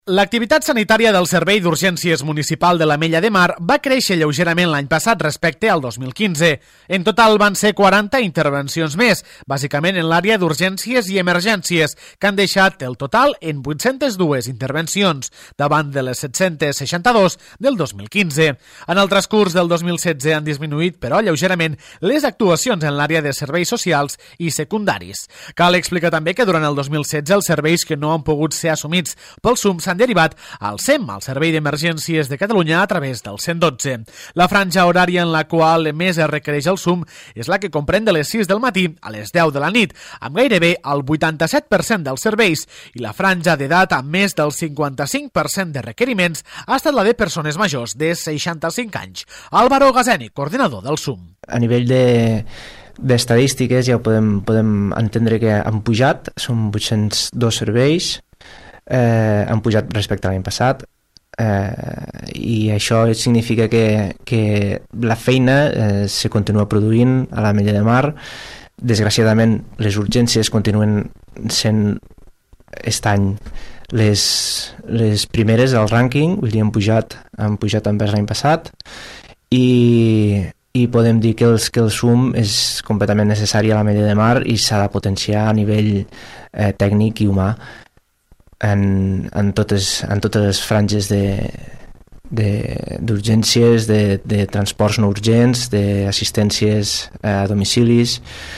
L'activitat sanitària del Servei d'Urgències Municipal de l'Ametlla de Mar va créixer lleugerament l'any passat respecte al 2015. En total van ser 40 intervencions més, bàsicament en l'àrea d'urgències i emergències, que han deixat el total en 802 intervencions, davant de les 762 del 2015. En el transcurs del 2016 han disminuït, però lleugerament, les actuacions en l'àrea de serveis socials i secundaris. Cal explicar també que durant el 2016 els serveis que no han pogut ser assumits pel SUM s'han derivat al SEM, al Servei d'Emergències de Catalunya, a través del 112. La franja horària en la qual més es requereix el SUM és la que comprèn de les 6 del matí a les 10 de la nit, amb gairebé el 87% dels serveis, i la franja d'edat amb més del 55% de requeriments ha estat la de persones majors de 65 anys. Álvaro Gazeni, coordinador del SUM. A nivell d'estadístiques ja ho podem entendre que han pujat, són 802 serveis, han pujat respecte a l'any passat, i això significa que la feina se continua produint a l'Ametlla de Mar. Desgraciadament les urgències continuen sent aquest any les primeres del rànquing, vull dir, han pujat envers l'any passat, i podem dir que el SUM és completament necessari a l'Ametlla de Mar i s'ha de potenciar a nivell tècnic i humà en totes les franges d'urgències, de transports no urgents, d'assistències a domicilis,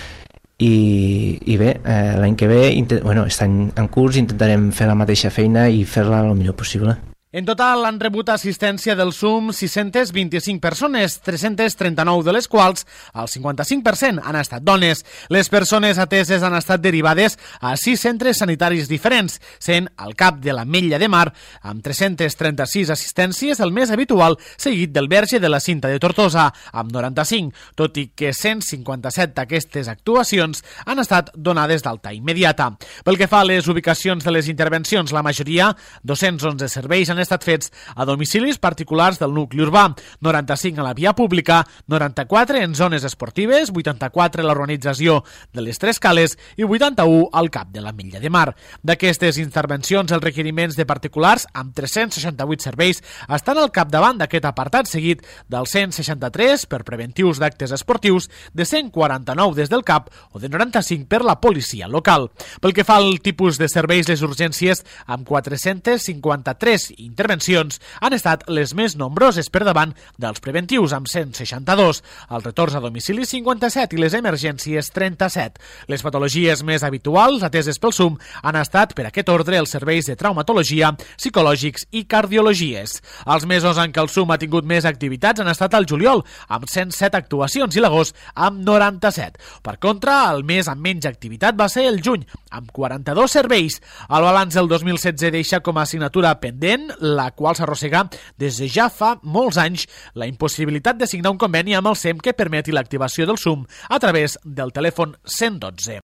i bé, l'any que ve, aquest any en curs, intentarem fer la mateixa feina i fer-la el millor possible. En total han rebut assistència del SUM 625 persones, 339 de les quals el 55% han estat dones. Les persones ateses han estat derivades a 6 centres sanitaris diferents, sent el cap de l'Ametlla de Mar, amb 336 assistències, el més habitual, seguit del Verge de la Cinta de Tortosa, amb 95, tot i que 157 d'aquestes actuacions han estat donades d'alta immediata. Pel que fa a les ubicacions de les intervencions, la majoria, 211 serveis, han estat fets a domicilis particulars del nucli urbà, 95 a la via pública, 94 en zones esportives, 84 a l'urbanització de les Tres Cales i 81 al cap de l'Ametlla de Mar. D'aquestes intervencions, els requeriments de particulars, amb 368 serveis, estan al capdavant d'aquest apartat, seguit del 163 per preventius d'actes esportius, de 149 des del CAP o de 95 per la policia local. Pel que fa al tipus de serveis, les urgències, amb 453 intervencions, han estat les més nombroses per davant dels preventius, amb 162, els retorns a domicili 57 i les emergències 37. Les patologies més habituals ateses pel SUM han estat, per aquest ordre, els serveis de traumatologia, psicològics i cardiologies. Els mesos en què el SUM ha tingut més activitats han estat el juliol, amb 107 actuacions, i l'agost, amb 97. Per contra, el mes amb menys activitat va ser el juny, amb 42 serveis. El balanç del 2016 deixa com a assignatura pendent, la qual s'arrossega des de ja fa molts anys, la impossibilitat de signar un conveni amb el SEM que permeti l'activació del SUM a través del telèfon 112.